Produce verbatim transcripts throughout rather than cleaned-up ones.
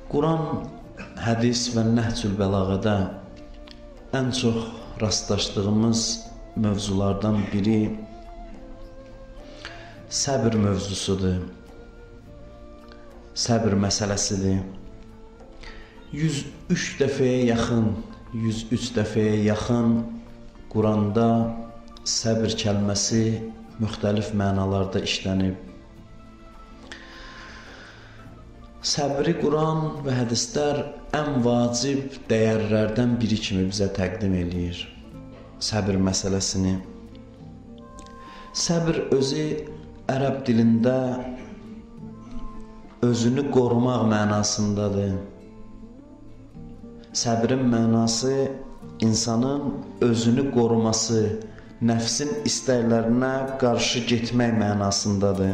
Quran, hədis və Nəhcül Bəlağədə ən çox rastlaşdığımız mövzulardan biri səbr mövzusudur, səbr məsələsidir. yüz üç dəfəyə yaxın, yüz üç dəfəyə yaxın Quranda səbr kəlməsi müxtəlif mənalarda işlənib. Səbri Quran və hədislər ən vacib dəyərlərdən biri kimi bizə təqdim eləyir səbr məsələsini. Səbr özü ərəb dilində özünü qorumaq mənasındadır. Səbrin mənası insanın özünü qoruması, nəfsin istəklərinə qarşı getmək mənasındadır.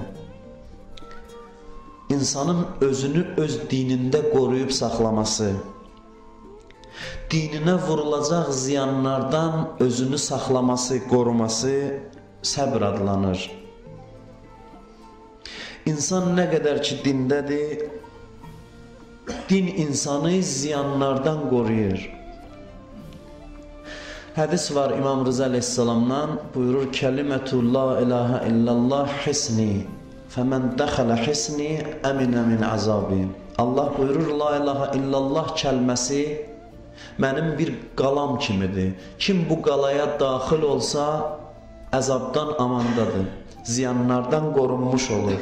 İnsanın özünü öz dinində qoruyub saxlaması, dininə vurulacaq ziyanlardan özünü saxlaması, qoruması səbr adlanır. İnsan nə qədər ki dindədir, din insanı ziyanlardan qoruyur. Hədis var İmam Rıza Aleyhisselam'dan, buyurur: Kəlimətu la ilahə illallah hisni, fəmən dəxələ hisni əminə min əzabi. Allah buyurur, la ilahə illallah kəlməsi mənim bir qalam kimidir. Kim bu qalaya daxil olsa əzabdan amandadır, ziyanlardan qorunmuş olur.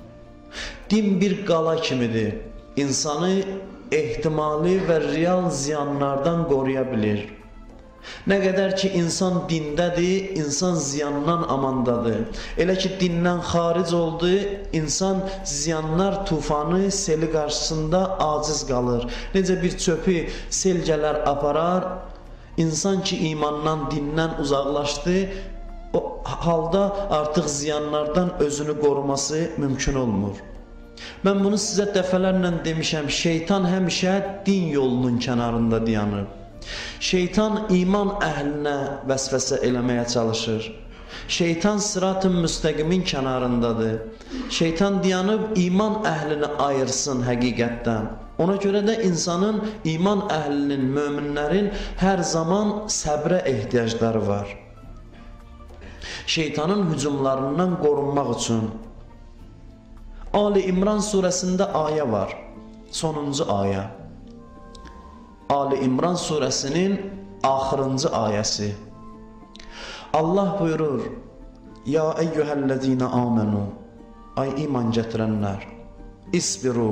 Din bir qala kimidir, insanı ehtimali və real ziyanlardan qoruya bilir. Nə qədər ki insan dindədir, insan ziyandan amandadır. Elə ki dindən xaric oldu, insan ziyanlar tufanı, seli qarşısında aciz qalır. Necə bir çöpü sel gələr aparar, insan ki imandan, dindən uzaqlaşdı, o halda artıq ziyanlardan özünü qoruması mümkün olmur. Mən bunu sizə dəfələrlə demişəm, şeytan həmişə din yolunun kənarında dayanır. Şeytan iman əhlinə vəsvəsə eləməyə çalışır. Şeytan sırat-ı müstəqimin kənarındadır. Şeytan dayanıb iman əhlini ayırsın həqiqətdən. Ona görə də insanın, iman əhlinin, möminlərin hər zaman səbrə ehtiyacları var. Şeytanın hücumlarından qorunmaq üçün Ali İmran surəsində ayə var, sonuncu ayə. Ali İmran surəsinin axırıncı ayəsi. Allah buyurur: Ya eyyuhəl-ləzīnə āmenū, ay iman gətirənlər, isbiru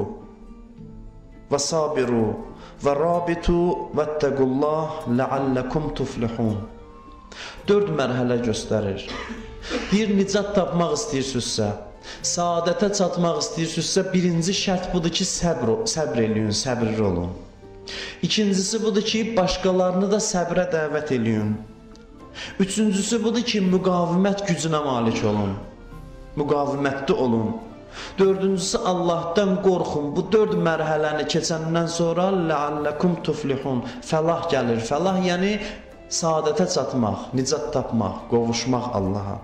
və sabiru və rabitu vəttəqullah ləalləkum tuflihun. Dörd mərhələ göstərir. Bir, nicat tapmaq istəyirsinizsə, saadətə çatmaq istəyirsinizsə, birinci şərt budur ki, səbr, səbr eləyin, səbirli olun. İkincisi budur ki, başqalarını da səbrə dəvət eləyin. Üçüncüsü budur ki, müqavimət gücünə malik olun, müqavimətli olun. Dördüncüsü, Allahdan qorxun. Bu dörd mərhələni keçəndən sonra ləalləkum tuflihun, fəlah gəlir. Fəlah yəni saadətə çatmaq, nicat tapmaq, qovuşmaq Allaha.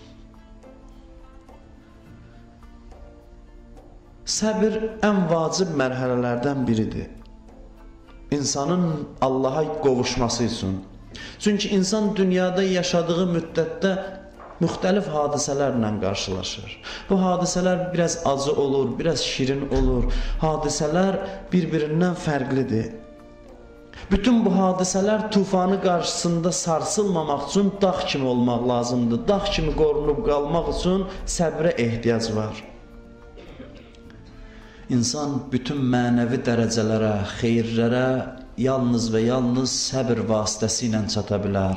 Səbir ən vacib mərhələlərdən biridir İnsanın Allaha qovuşması üçün. Çünki insan dünyada yaşadığı müddətdə müxtəlif hadisələrlə qarşılaşır. Bu hadisələr biraz acı olur, biraz şirin olur. Hadisələr bir-birindən fərqlidir. Bütün bu hadisələr tufanı qarşısında sarsılmamaq üçün dağ kimi olmaq lazımdır. Dağ kimi qorunub qalmaq üçün səbrə ehtiyac var. İnsan bütün mənəvi dərəcələrə, xeyirlərə yalnız və yalnız səbr vasitəsilə çata bilər.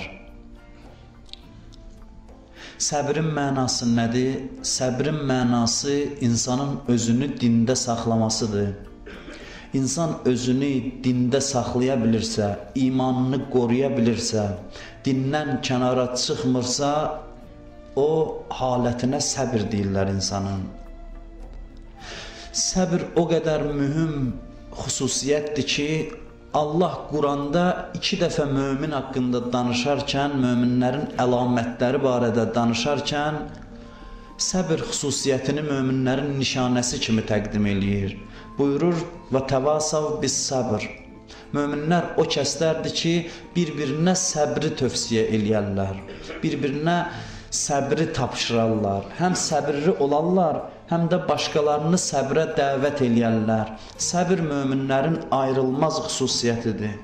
Səbrin mənası nədir? Səbrin mənası insanın özünü dində saxlamasıdır. İnsan özünü dində saxlaya bilirsə, imanını qoruya bilirsə, dindən kənara çıxmırsa, o halətinə səbr deyirlər insanın. Səbr o qədər mühüm xüsusiyyətdir ki, Allah Quranda iki dəfə mömin haqqında danışarkən, möminlərin əlamətləri barədə danışarkən, səbr xüsusiyyətini möminlərin nişanəsi kimi təqdim eləyir. Buyurur və təvasav bis sabr. Möminlər o kəslərdir ki, bir-birinə səbri tövsiyə eləyərlər. Bir-birinə səbri tapşırarlar. Həm səbirli olarlar, həm də başqalarını səbrə dəvət eləyərlər. Səbir möminlərin ayrılmaz xüsusiyyətidir.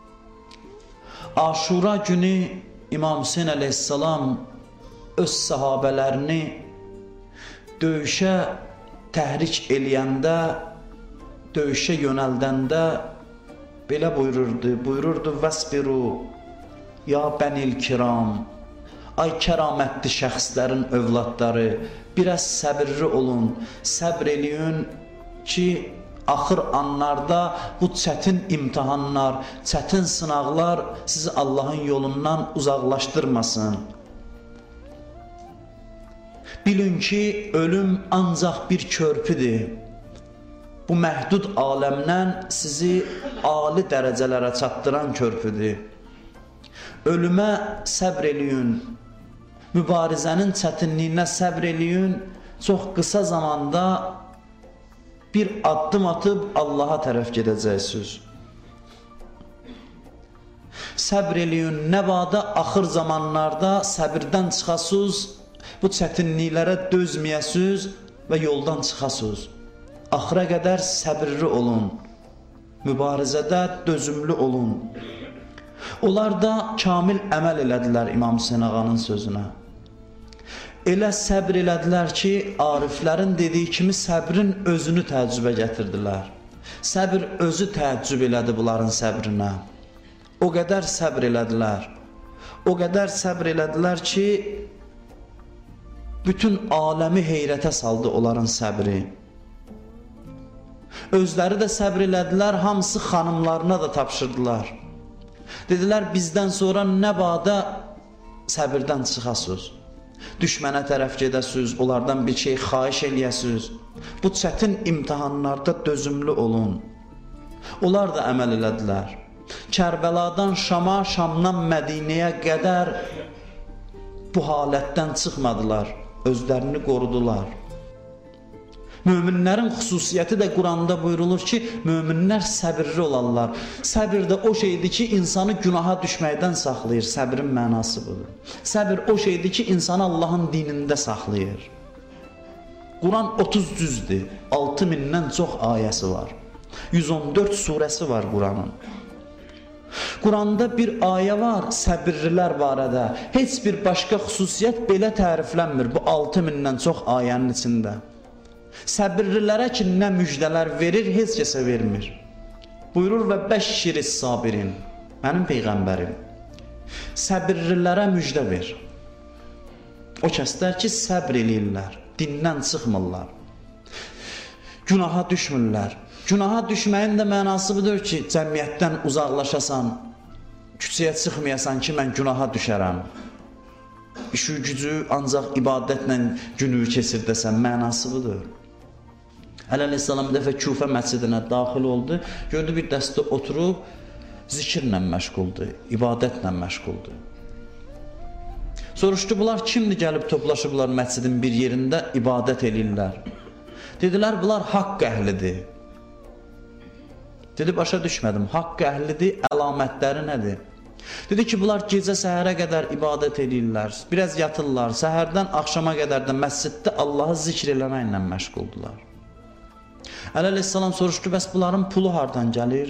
Aşura günü İmam Hüseyin əleyhissalam öz sahabələrini döyüşə təhrik eləyəndə, döyüşə yönəldəndə belə buyururdu, buyururdu vəsbiru, ya bənil kiram, ay kəramətli şəxslərin övladları, biraz səbirli olun, səbr eləyin ki, axır anlarda bu çətin imtihanlar, çətin sınaqlar sizi Allahın yolundan uzaqlaşdırmasın. Bilin ki, ölüm ancaq bir körpüdür. Bu məhdud aləmdən sizi ali dərəcələrə çatdıran körpüdür. Ölümə səbr eləyin, mübarizənin çətinliyinə səbr eləyin, çox qısa zamanda bir addım atıb Allaha tərəf gedəcəksiniz. Səbr eləyin, nə vada axır zamanlarda səbirdən çıxasınız, bu çətinliklərə dözməyəsiniz və yoldan çıxasınız. Axıra qədər səbirli olun, mübarizədə dözümlü olun. Onlar da kamil əməl elədilər İmam Hüseyin ağanın sözünə. Elə səbr elədilər ki, ariflərin dediyi kimi səbrin özünü təəccübə gətirdilər. Səbr özü təəccüb elədi bunların səbrinə. O qədər səbr elədilər. O qədər səbr elədilər ki, bütün aləmi heyrətə saldı onların səbri. Özləri də səbr elədilər, hamısı xanımlarına da tapşırdılar. Dedilər, bizdən sonra nə bada səbirdən çıxasınız. Düşmənə tərəf gedəsiniz, onlardan bir şey xahiş eləyəsiniz. Bu çətin imtihanlarda dözümlü olun. Onlar da əməl elədilər. Kərbəladan Şama, Şamdan Mədinəyə qədər bu halətdən çıxmadılar, özlərini qorudular. Möminlərin xüsusiyyəti də Quranda buyurulur ki, möminlər səbirli olarlar. Səbir də o şeydir ki, insanı günaha düşməkdən saxlayır. Səbrin mənası budur. Səbir o şeydir ki, insanı Allahın dinində saxlayır. Quran otuz cüzdür, altı mindən çox ayəsi var. yüz on dörd surəsi var Quranın. Quranda bir ayə var, səbirlilər barədə. Heç bir başqa xüsusiyyət belə təriflənmir bu altı mindən çox ayənin içində. Səbirlilərə ki, nə müjdələr verir, heç kəsə vermir. Buyurur və bəşşiris sabirin, mənim Peyğəmbərim, səbirlilərə müjdə ver. O kəslər ki, səbr eləyirlər, dindən çıxmırlar, günaha düşmürlər. Günaha düşməyin də mənası budur ki, cəmiyyətdən uzaqlaşasan, küçəyə çıxmayasan ki, mən günaha düşərəm. İşi gücü ancaq ibadətlə günü keçirdəsən, mənası budur. Əli əleyhissalam bir dəfə Küfə məscidinə daxil oldu, gördü bir dəstə oturub, zikirlə məşğuldur, ibadətlə məşğuldur. Soruşdu, bunlar kimdir gəlib toplaşıblar məscidin bir yerində ibadət eləyirlər? Dedilər, bunlar haqq əhlidir. Dedi, başa düşmədim, haqq əhlidir, əlamətləri nədir? Dedi ki, bunlar gecə səhərə qədər ibadət eləyirlər, biraz yatırlar, səhərdən axşama qədər də məsciddə Allahı zikr eləməklə məşğuldular. Əli əleyhissalam soruşdu, bəs bunların pulu hardan gəlir?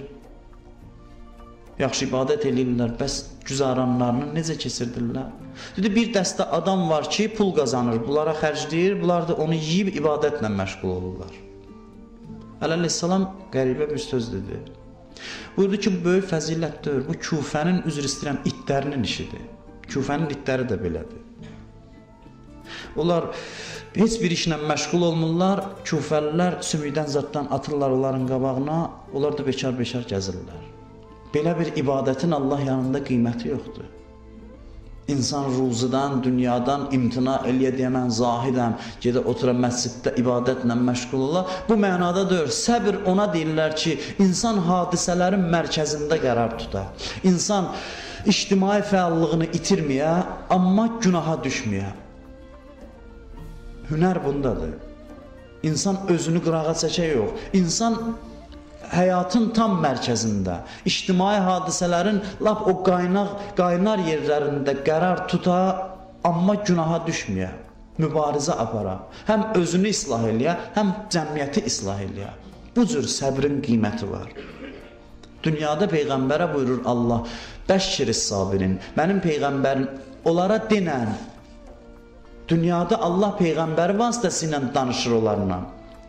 Yaxşı ibadət eləyirlər, bəs güzaranlarını necə keçirdirlər? Dedi, bir dəstə adam var ki, pul qazanır, bunlara xərcləyir, bunlar da onu yiyib ibadətlə məşğul olurlar. Əli əleyhissalam qəribə bir söz dedi. Buyurdu ki, bu böyük fəzilətdir, bu Küfənin, üzr istəyirəm, itlərinin işidir. Küfənin itləri də belədir. Onlar heç bir işlə məşğul olmurlar, Küfəlilər sümükdən zaddan atırlar onların qabağına, onlar da bekar-bekar gəzirlər. Belə bir ibadətin Allah yanında qiyməti yoxdur. İnsan ruzudan, dünyadan imtina eləyə deyə mən zahidəm, gedə otura məsciddə ibadətlə məşğul olar. Bu mənada deyir, səbir ona deyirlər ki, insan hadisələrin mərkəzində qərar tutar. İnsan ictimai fəallığını itirməyə, amma günaha düşməyə. Hünər bundadır. İnsan özünü qırağa çəkə yox. İnsan həyatın tam mərkəzində, ictimai hadisələrin lap o qaynaq, qaynar yerlərində qərar tuta, amma günaha düşməyə, mübarizə apara. Həm özünü islah eləyə, həm cəmiyyəti islah eləyə. Bu cür səbrin qiyməti var. Dünyada Peyğəmbərə buyurur Allah, bəşşiris sabirin, mənim Peyğəmbərim onlara denən, dünyada Allah Peyğəmbəri vasitəsilə danışır onlarla.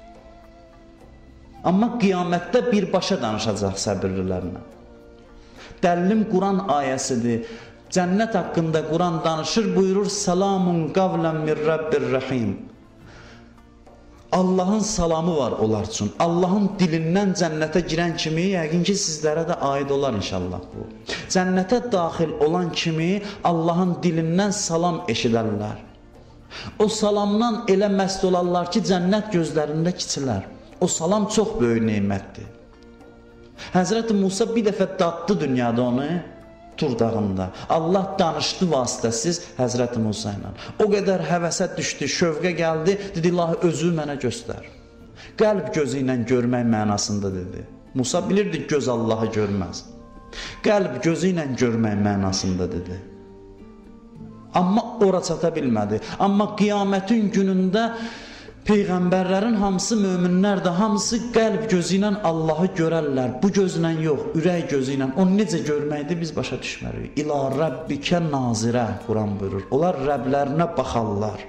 Amma qiyamətdə birbaşa danışacaq səbirlilərlə. Dəlilim Quran ayəsidir. Cənnət haqqında Quran danışır, buyurur, Salamun qavlən min Rabbir rəhim. Allahın salamı var onlar üçün. Allahın dilindən cənnətə girən kimi, yəqin ki, sizlərə də aid olar inşallah bu. Cənnətə daxil olan kimi Allahın dilindən salam eşidərlər. O salamdan elə məst olarlar ki, cənnət gözlərində kiçilər. O salam çox böyük neymətdir. Həzrəti Musa bir dəfə daddı dünyada onu, Tur dağında. Allah danışdı vasitəsiz Həzrəti Musa ilə. O qədər həvəsə düşdü, şövqə gəldi, dedi, ilahi özü mənə göstər. Qəlb gözü ilə görmək mənasında dedi. Musa bilirdi, göz Allahı görməz. Qəlb gözü ilə görmək mənasında dedi. Amma ora çata bilmədi. Amma qiyamətin günündə Peyğəmbərlərin hamısı, möminlər də hamısı qəlb gözü ilə Allahı görərlər. Bu gözlə yox, ürək gözü ilə. Onu necə görməkdir biz başa düşmərik. İlâ Rabbikə nazirə, Quran buyurur. Onlar Rəblərinə baxarlar.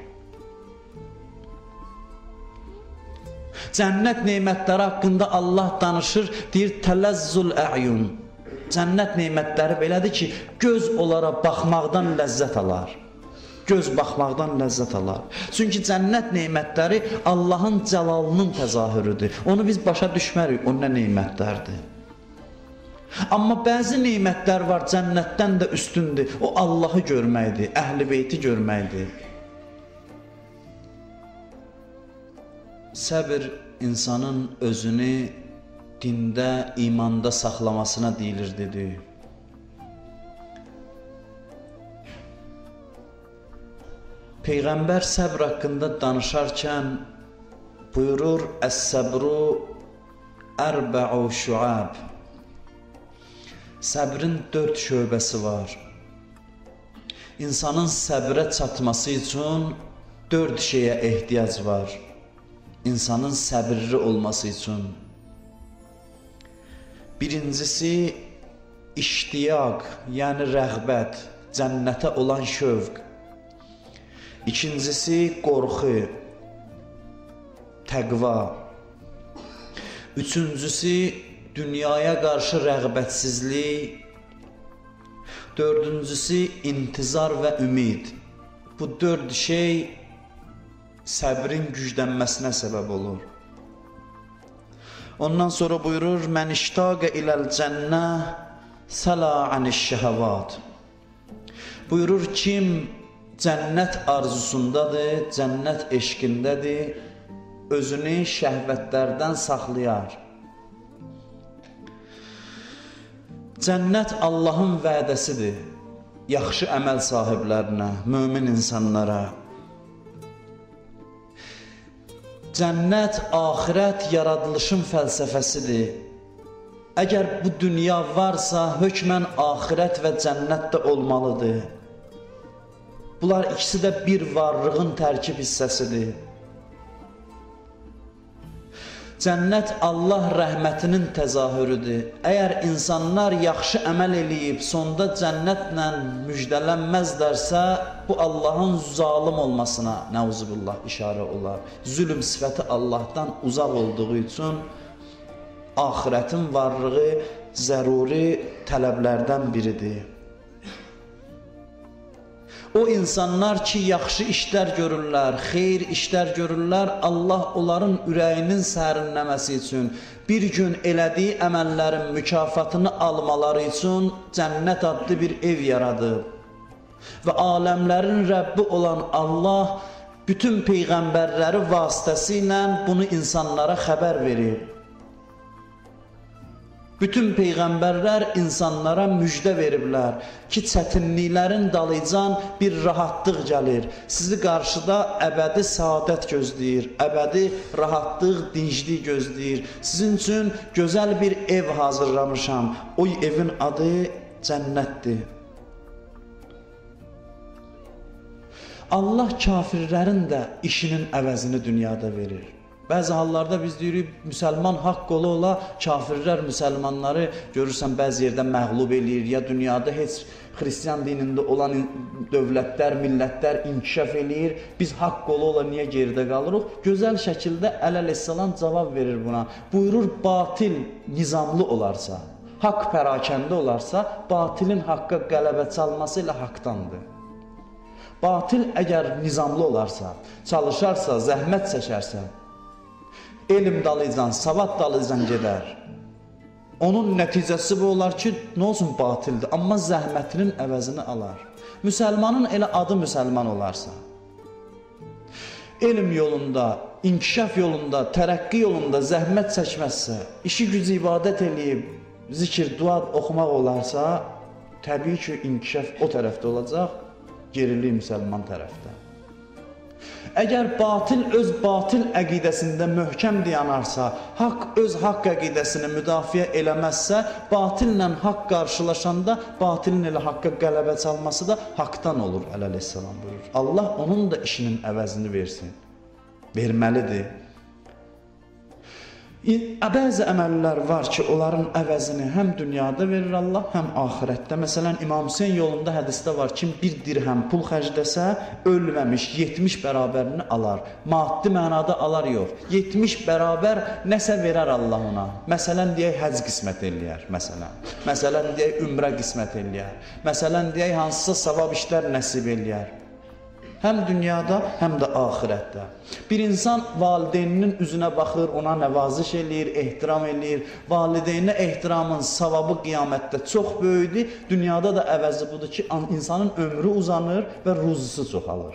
Cənnət neymətləri haqqında Allah danışır, deyir tələzzül ə'yun. Cənnət neymətləri belədir ki, göz onlara baxmaqdan ləzzət alar. Göz baxmaqdan ləzzət alar. Çünki cənnət neymətləri Allahın cəlalının təzahürüdür. Onu biz başa düşmərik, o nə neymətlərdir. Amma bəzi neymətlər var, cənnətdən də üstündür. O Allahı görməkdir, əhl-i beyti görməkdir. Səbir insanın özünü dində, imanda saxlamasına deyilir, dedi. Peyğəmbər səbr haqqında danışarkən buyurur, Əs-səbru ərbə'u şüab. Səbrin dörd şöbəsi var. İnsanın səbrə çatması üçün dörd şeyə ehtiyac var. İnsanın səbirli olması üçün. Birincisi, iştiyaq, yəni rəğbət, cənnətə olan şövq. İkincisi, qorxu, təqva. Üçüncüsü, dünyaya qarşı rəğbətsizlik. Dördüncüsü, intizar və ümid. Bu dörd şey səbrin güclənməsinə səbəb olur. Ondan sonra buyurur, Mən iştaqə iləl cənnə sələ aniş şəhəvat. Buyurur, kim cənnət arzusundadır, cənnət eşqindədir, özünü şəhvətlərdən saxlayar. Cənnət Allahın vədəsidir, yaxşı əməl sahiblərinə, mömin insanlara. Cənnət, axirət yaradılışın fəlsəfəsidir. Əgər bu dünya varsa, hökmən axirət və cənnət də olmalıdır. Bunlar ikisi də bir varlığın tərkib hissəsidir. Cənnət Allah rəhmətinin təzahürüdür. Əgər insanlar yaxşı əməl eləyib, sonda cənnətlə müjdələnməzlərsə, bu Allahın zalım olmasına, nəuzubillah, işarə olar. Zülm sifəti Allahdan uzaq olduğu üçün, axirətin varlığı zəruri tələblərdən biridir. O insanlar ki, yaxşı işlər görürlər, xeyir işlər görürlər, Allah onların ürəyinin sərinləməsi üçün, bir gün elədiyi əməllərin mükafatını almaları üçün cənnət adlı bir ev yaradıb. Və aləmlərin Rəbbi olan Allah bütün peyğəmbərləri vasitəsilə bunu insanlara xəbər verir. Bütün peyğəmbərlər insanlara müjdə veriblər ki, çətinliklərin dalıcan bir rahatlıq gəlir. Sizi qarşıda əbədi səadət gözləyir, əbədi rahatlıq, dinclik gözləyir. Sizin üçün gözəl bir ev hazırlamışam. O evin adı cənnətdir. Allah kafirlərin də işinin əvəzini dünyada verir. Bəzi hallarda biz deyirik, müsəlman haqq ola ola, kafirlər müsəlmanları görürsən bəzi yerdə məğlub eləyir, ya dünyada heç xristiyan dinində olan dövlətlər, millətlər inkişaf eləyir, biz haqq ola ola niyə geridə qalırıq? Gözəl şəkildə əleyhissalam cavab verir buna. Buyurur, batil nizamlı olarsa, haqq pərakəndə olarsa, batilin haqqa qələbə çalması ilə haqdandır. Batil əgər nizamlı olarsa, çalışarsa, zəhmət çəkərsə, elm dalıcan, savad dalıcan gedər. Onun nəticəsi bu olar ki, nə olsun batildir, amma zəhmətinin əvəzini alar. Müsəlmanın elə adı müsəlman olarsa, elm yolunda, inkişaf yolunda, tərəqqi yolunda zəhmət çəkməzsə, işi gücü ibadət eləyib, zikir, dua oxumaq olarsa, təbii ki, inkişaf o tərəfdə olacaq, gerilik müsəlman tərəfdə. Əgər batil öz batil əqidəsində möhkəm dayanarsa, haqq öz haqq əqidəsini müdafiə eləməzsə, batillə haqq qarşılaşanda batilin elə haqqa qələbə çalması da haqdan olur, əleyhissalam buyurur. Allah onun da işinin əvəzini versin, verməlidir. Bəzi əməllər var ki, onların əvəzini həm dünyada verir Allah, həm axirətdə. Məsələn, İmam Hüseyin yolunda hədisdə var, kim bir dirhəm pul xərcləsə, ölməmiş yetmiş bərabərini alar. Maddi mənada alar yox. yetmiş bərabər nəsə verər Allah ona. Məsələn, deyək, həc qismət eləyər, məsələn. Məsələn, deyək, ümrə qismət eləyər. Məsələn, deyək, hansısa savab işlər nəsib eləyər. Həm dünyada, həm də axirətdə. Bir insan valideyninin üzünə baxır, ona nəvaziş eləyir, ehtiram eləyir. Valideyninə ehtiramın savabı qiyamətdə çox böyüdür. Dünyada da əvəzi budur ki, insanın ömrü uzanır və ruzusu çoxalır.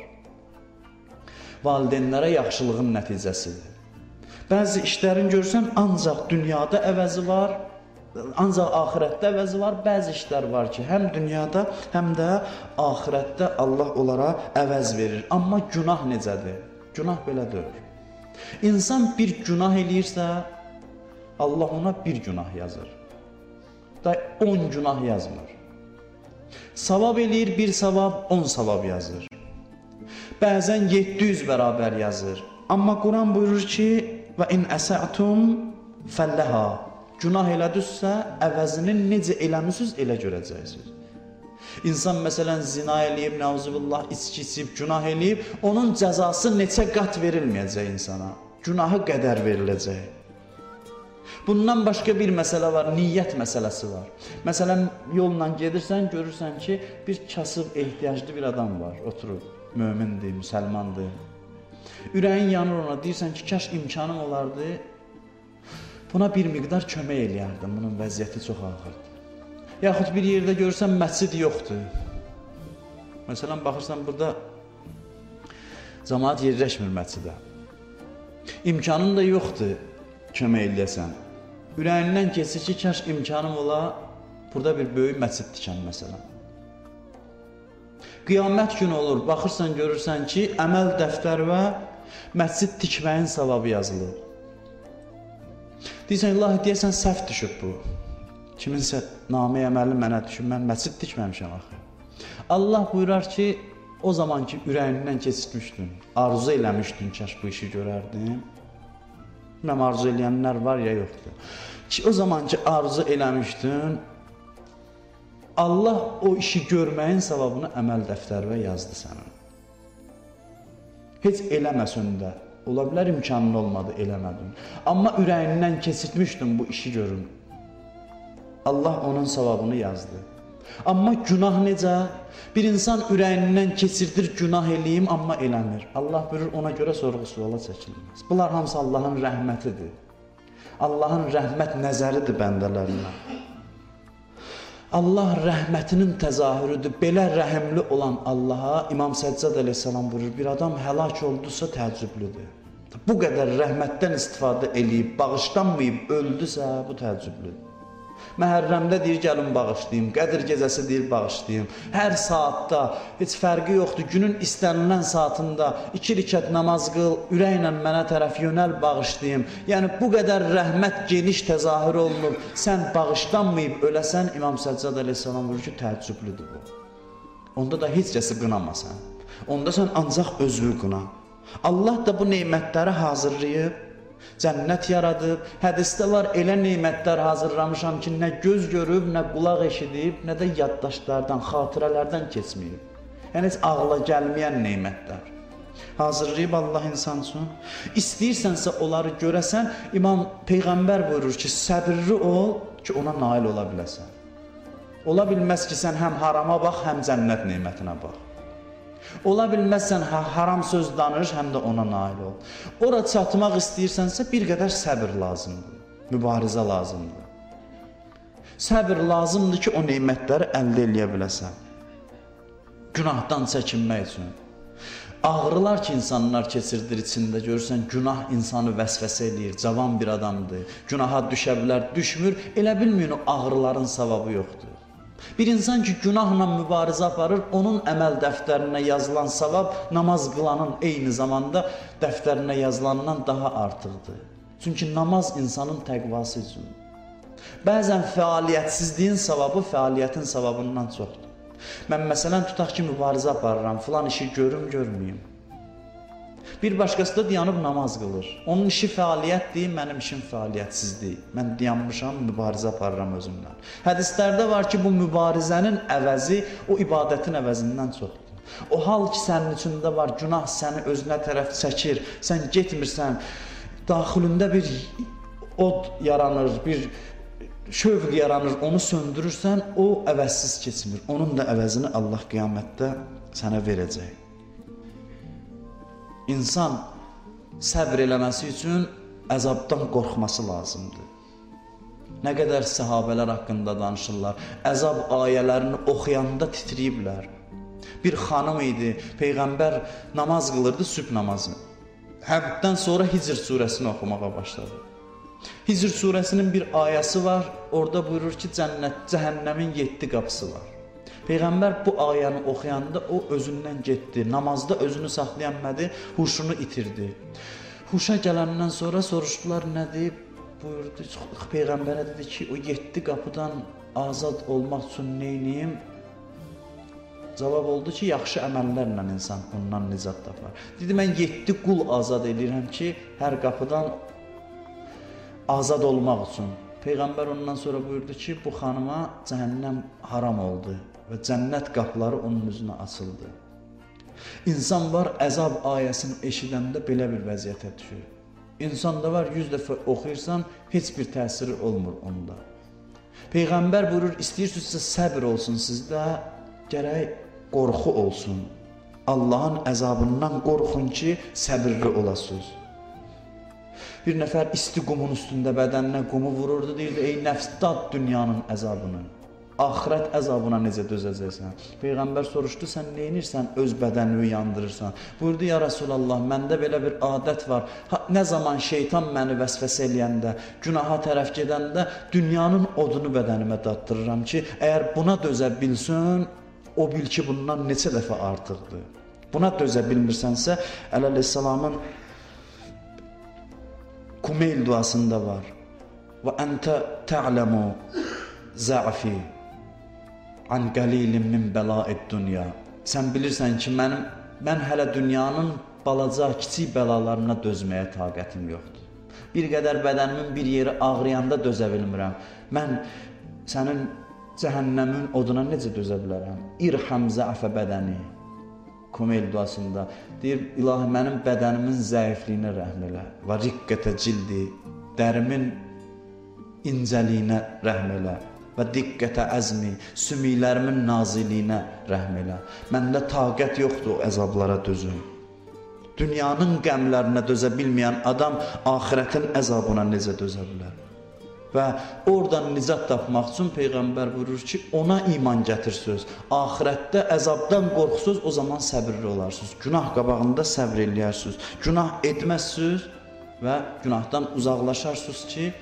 Valideynlərə yaxşılığın nəticəsidir. Bəzi işlərin görsən, ancaq dünyada əvəzi var, ancaq axirətdə əvəzi var. Bəzi işlər var ki, həm dünyada, həm də axirətdə Allah onlara əvəz verir. Amma günah necədir? Günah belə deyil. İnsan bir günah eləyirsə, Allah ona bir günah yazır. Da on günah yazmır. Savab eləyir, bir savab, on savab yazır. Bəzən yeddi yüz bərabər yazır. Amma Quran buyurur ki, və in əsə'tum fəlləha. Günah elədinizsə, əvəzini necə eləmişsiniz, elə görəcəksiniz. İnsan məsələn zina eləyib, nəuzubillah, içki içib, günah eləyib, onun cəzası neçə qat verilməyəcək insana. Günahı qədər veriləcək. Bundan başqa bir məsələ var, niyyət məsələsi var. Məsələn, yolla gedirsən, görürsən ki, bir kasıb, ehtiyaclı bir adam var, oturub, mömindir, müsəlmandır. Ürəyin yanır ona, deyirsən ki, kaş imkanım olardı, buna bir miqdar kömək eləyərdim, bunun vəziyyəti çox ağırdır. Yaxud bir yerdə görürsən, məscid yoxdur. Məsələn, baxırsan, burada cəmaət yerləşmir məscidə. İmkanın da yoxdur, kömək eləyəsən. Ürəyindən keçir ki, kaş imkanım ola, burada bir böyük məscid tikən, məsələn. Qiyamət günü olur, baxırsan, görürsən ki, əməl dəftəri və məscid tikməyin savabı yazılır. Deyirsən, Allah, deyəsən, səhv düşüb bu. Kiminsə namə əməli mənə düşüb, mən məscid tikməmişəm axı. Allah buyurar ki, o zaman ki, ürəyindən keçirtmişdin, arzu eləmişdin, kaş bu işi görərdin. Bilməm, arzu eləyənlər var ya, yoxdur. Ki, o zaman ki, arzu eləmişdin, Allah o işi görməyin savabını əməl dəftərinə yazdı sənin. Heç eləməsən də. Ola bilər imkanın olmadı, eləmədin. Amma ürəyindən keçirtmişdin bu işi görün. Allah onun savabını yazdı. Amma günah necə? Bir insan ürəyindən keçirdir, günah eləyim, amma eləmir. Allah buyurur, ona görə sorğu suala çəkilməz. Bunlar hamısı Allahın rəhmətidir. Allahın rəhmət nəzəridir bəndələrinə. Allah rəhmətinin təzahürüdür. Belə rəhimli olan Allaha İmam Səccad əleyhissalam buyurur, bir adam həlak oldusa təəccüblüdür. Bu qədər rəhmətdən istifadə eləyib, bağışlanmayıb, öldüsə bu təəccüblüdür. Məhərrəmdə deyir, gəlin bağışlayayım. Qədir gecəsi deyir, bağışlayayım. Hər saatda, heç fərqi yoxdur. Günün istənilən saatında iki rükət namaz qıl, ürəklə mənə tərəf yönəl, bağışlayayım. Yəni, bu qədər rəhmət geniş təzahür olunub, sən bağışlanmayıb öləsən, İmam Səccad əleyhissalam vurur ki, təəccüblüdür bu. Onda da heç kəsi qınamasan. Onda sən ancaq özünü qına. Allah da bu neymətləri hazırlayıb, cənnət yaradıb. Hədisdə var, elə neymətlər hazırlamışam ki, nə göz görüb, nə qulaq eşidib, nə də yaddaşlardan, xatirələrdən keçməyib. Yəni, heç ağla gəlməyən neymətlər hazırlayıb Allah insan üçün. İstəyirsənsə onları görəsən, İmam Peyğəmbər buyurur ki, səbirli ol ki, ona nail ola biləsən. Ola bilməz ki, sən həm harama bax, həm cənnət neymətinə bax. Ola bilməzsən, haram söz danış, həm də ona nail ol. Ora çatmaq istəyirsənsə, bir qədər səbir lazımdır, mübarizə lazımdır. Səbir lazımdır ki, o neymətləri əldə eləyə biləsən. Günahdan çəkinmək üçün. Ağrılar ki, insanlar keçirdir içində, görürsən, günah insanı vəsvəsə eləyir, cavan bir adamdır, günaha düşə bilər, düşmür, elə bilməyin o ağrıların savabı yoxdur. Bir insan ki, günahla mübarizə aparır, onun əməl dəftərinə yazılan savab namaz qılanın eyni zamanda dəftərinə yazılandan daha artıqdır. Çünki namaz insanın təqvası üçün. Bəzən fəaliyyətsizliyin savabı fəaliyyətin savabından çoxdur. Mən məsələn tutaq ki, mübarizə aparıram, filan işi görüm, görməyim. Bir başqası da dayanıb namaz qılır. Onun işi fəaliyyətdir, mənim işim fəaliyyətsizdir. Mən dayanmışam, mübarizə aparıram özümlə. Hədislərdə var ki, bu mübarizənin əvəzi o ibadətin əvəzindən çoxdur. O hal ki, sənin içində var, günah səni özünə tərəf çəkir, sən getmirsən, daxilində bir od yaranır, bir şövq yaranır, onu söndürürsən, o əvəzsiz keçmir. Onun da əvəzini Allah qiyamətdə sənə verəcək. İnsan səbr eləməsi üçün əzabdan qorxması lazımdır. Nə qədər səhabələr haqqında danışırlar, əzab ayələrini oxuyanda titriyiblər. Bir xanım idi, Peyğəmbər namaz qılırdı, sübh namazını. Həmdən sonra Hicr surəsini oxumağa başladı. Hicr surəsinin bir ayəsi var, orada buyurur ki, cənnət, cəhənnəmin yeddi qapısı var. Peyğəmbər bu ayəni oxuyanda o özündən getdi, namazda özünü saxlayanmədi, huşunu itirdi. Huşa gələndən sonra soruşdular, nə deyib? Buyurdu, Peyğəmbərə dedi ki, o yeddi qapıdan azad olmaq üçün neyniyim? Cavab oldu ki, yaxşı əməllərlə insan ondan nicat tapar. Dedi, mən yeddi qul azad edirəm ki, hər qapıdan azad olmaq üçün. Peyğəmbər ondan sonra buyurdu ki, bu xanıma cəhənnəm haram oldu və cənnət qapıları onun üzünə açıldı. İnsan var, əzab ayəsini eşidəndə belə bir vəziyyətə düşür. İnsanda var, yüz dəfə oxuyursan, heç bir təsiri olmur onda. Peyğəmbər buyurur, istəyirsinizsə səbir olsun sizdə, gərək qorxu olsun. Allahın əzabından qorxun ki, səbirli olasınız. Bir nəfər isti qumun üstündə bədəninə qumu vururdu, deyirdi, ey nəfs, dad dünyanın əzabını. Axirət əzabına necə dözəcəksən? Peyğəmbər soruşdu, sən neynirsən, öz bədənini yandırırsan? Buyurdu, ya Rasulallah, məndə belə bir adət var. Ha, nə zaman şeytan məni vəsvəsə eləyəndə, günaha tərəf gedəndə dünyanın odunu bədənimə daddırıram ki, əgər buna dözə bilsin, o bil ki, bundan neçə dəfə artıqdır. Buna dözə bilmirsənsə, Əleyhisselamın Kumeyl duasında var. Və əntə tə'ləmu zə'fi an qalilin min bəla'id dünya. Sən bilirsən ki, mənim, mən hələ dünyanın balaca, kiçik bəlalarına dözməyə taqətim yoxdur. Bir qədər bədənimin bir yeri ağrıyanda dözə bilmirəm. Mən sənin cəhənnəmin oduna necə dözə bilərəm? İrham zə'fə bədəni. Kumeyl duasında deyir, ilahi mənim bədənimin zəifliyinə rəhm elə və riqqətə cildi, dərimin incəliyinə rəhm elə və diqqətə əzmi, sümüklərimin naziliyinə rəhm elə. Məndə taqət yoxdur o əzablara dözüm. Dünyanın qəmlərinə dözə bilməyən adam axirətin əzabına necə dözə bilər? Və oradan nicat tapmaq üçün Peyğəmbər buyurur ki, ona iman gətirsiniz. Axirətdə əzabdan qorxsuz, o zaman səbirli olarsınız. Günah qabağında səbr eləyərsiniz. Günah etməzsiniz və günahdan uzaqlaşarsınız ki,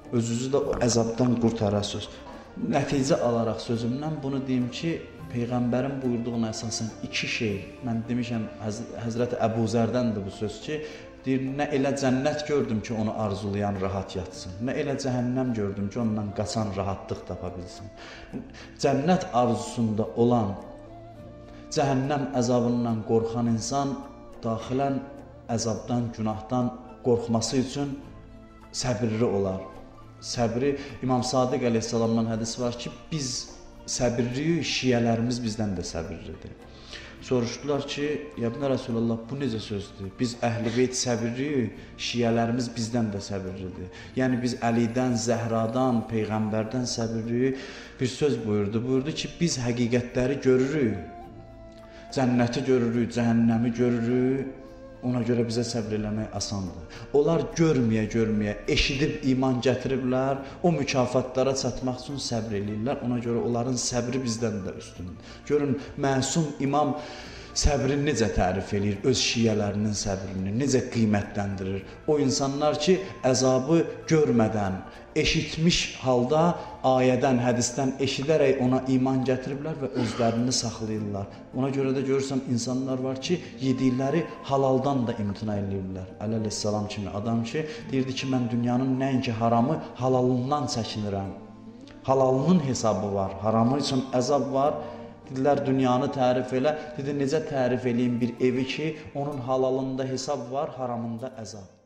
özünüzü də o əzabdan qurtarasınız. Nəticə alaraq sözümdən bunu deyim ki, Peyğəmbərin buyurduğuna əsasən iki şey, mən demişəm Həz Həzrəti Əbu Zər'dəndir bu söz ki, deyir, nə elə cənnət gördüm ki, onu arzulayan rahat yatsın, nə elə cəhənnəm gördüm ki, ondan qaçan rahatlıq tapa bilsin. Cənnət arzusunda olan, cəhənnəm əzabından qorxan insan daxilən əzabdan, günahdan qorxması üçün səbirli olar. Səbri, İmam Sadiq əleyhissalamdan hədis var ki, biz səbirliyik, şiyələrimiz bizdən də səbirlidir. Soruşdular ki, ya Resulallah, bu necə sözdür? Biz Əhl-i Beyt səbirliyik, şiyələrimiz bizdən də səbirlidir. Yəni biz Əlidən, Zəhradan, Peyğəmbərdən səbirliyik. Bir söz buyurdu, buyurdu ki, biz həqiqətləri görürük, cənnəti görürük, cəhənnəmi görürük. Ona görə bizə səbr eləmək asandır. Onlar görməyə, görməyə, eşidib iman gətiriblər, o mükafatlara çatmaq üçün səbr eləyirlər. Ona görə onların səbri bizdən də üstündür. Görün, məsum imam səbrini necə tərif eləyir, öz şiyələrinin səbrini necə qiymətləndirir. O insanlar ki, əzabı görmədən, eşitmiş halda ayədən, hədisdən eşidərək ona iman gətiriblər və özlərini saxlayırlar. Ona görə də görürsən, insanlar var ki, yedikləri halaldan da imtina edirlər. Əli əleyhissalam kimi adam ki, deyirdi ki, mən dünyanın nəinki haramı, halalından çəkinirəm. Halalının hesabı var, haramı üçün əzab var. Dedilər, dünyanı tərif elə. Dedi, necə tərif eləyim bir evi ki, onun halalında hesab var, haramında əzab.